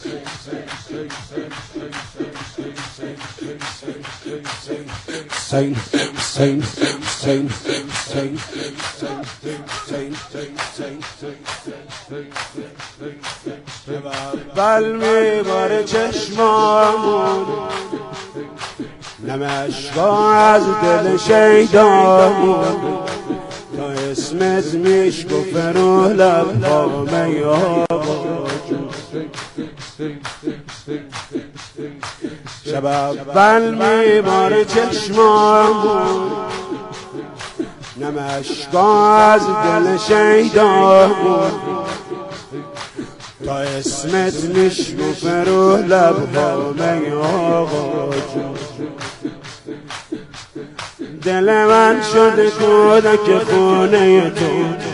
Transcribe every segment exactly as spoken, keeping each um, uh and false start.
Sain, sain, sain, sain, اول میباره چشمامون نمشقا از دل شیدامون تا اسمت میشکفه رو لبهامه آقا جون شب اول میباره چشمامون نمشقا از دل شیدامون تا اسمت میشکفه رو لبهامه آقا جون دل من شده کودک خونه تو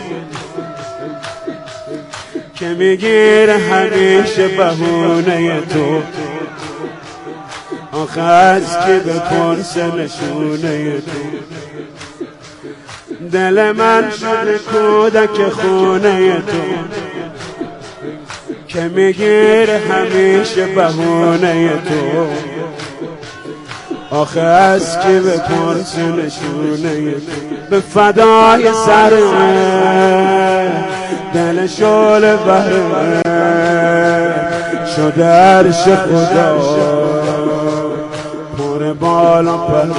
که میگیره همیشه بهونه تو آخه از کی بپرسه نشونه تو دل من شده کودک خونه تو که میگیره همیشه بهونه تو آخه از کی بپرسه نشونه تو به فدای سر دل شعله بهره شده عرش خدا پر بالا پر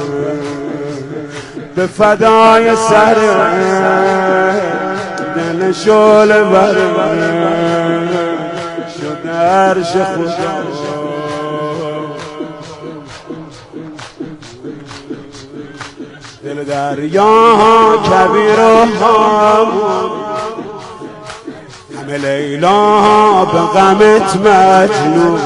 به فدای سر دل شعله بهره شده عرش خدا دل دریا کبیر و هامون همه لیلا به غمت مجنون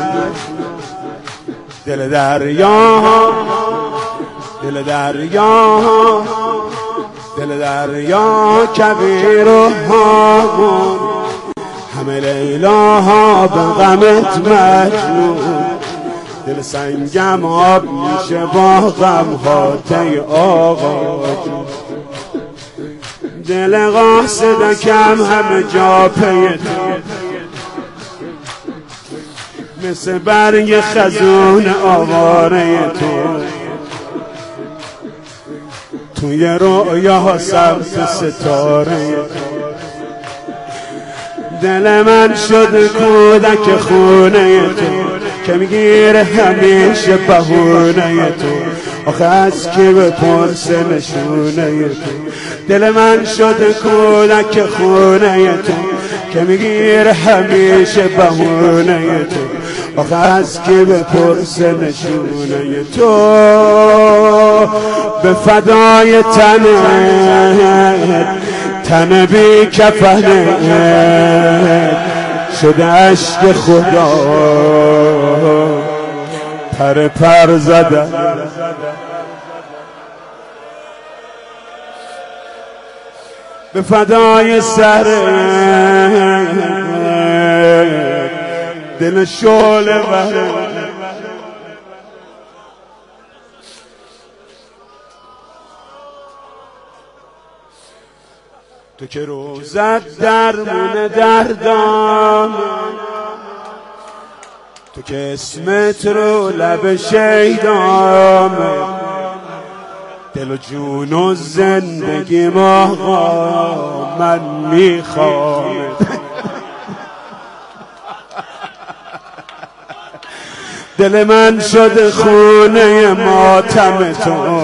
دل دریا دل دریا دل دریا کبیر و هامون همه لیلا به غمت مجنون دل سنگم آب میشه با غم هاتی آقا جون دل قاصدکم همه جا پی تو مثل برگ خزون آواره تو توی رؤیا سبز ستاره تو دل من شد کودک خونه تو که میگیره همیشه بهونه تو آخه از کی بپرسه نشونه تو دل من شد کودک خونه تو که میگیره همیشه بهونه تو آخه از کی بپرسه نشونه تو به فدای تنت تن بی کفنت شده عشق خدا پر پر زده به فدای سر دل شعله بهره تو که روزت درمون دردام تو که اسمت رو لب شیدام دل و جون و زندگی ما من میخوام دل من شد خونه ماتم تو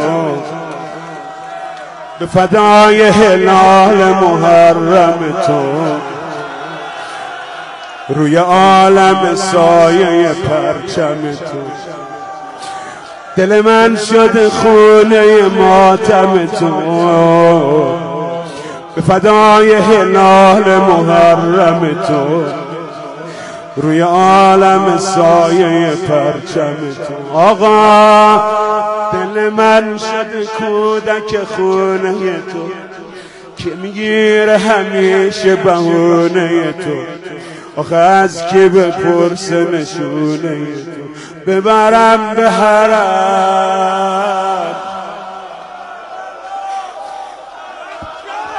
به فدای هلال محرم تو روی عالم سایه پرچم تو دل من شد خونه ماتم تو به فدای هلال محرم تو روی عالم سایه پرچم تو آقا دل من شد کودک خونه تو که میگیره همیشه بهونه تو آخه از کی بپرسه نشونه تو ببرم به حرم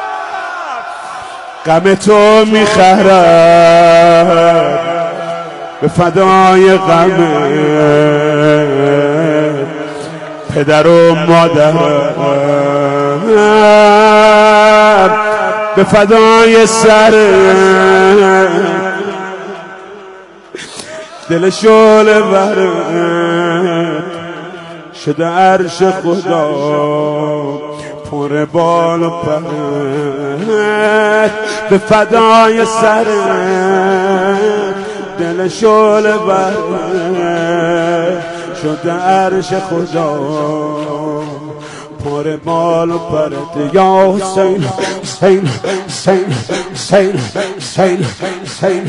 غم تو میخرم به فدای غمت پدر و مادر، به فدای سر دل شعله ورت شده عرش خدا پر بال و پر، به فدای سر دل شعله ورت شده عرش خدا پر بال و پرت. یا حسین حسین حسین حسین حسین حسین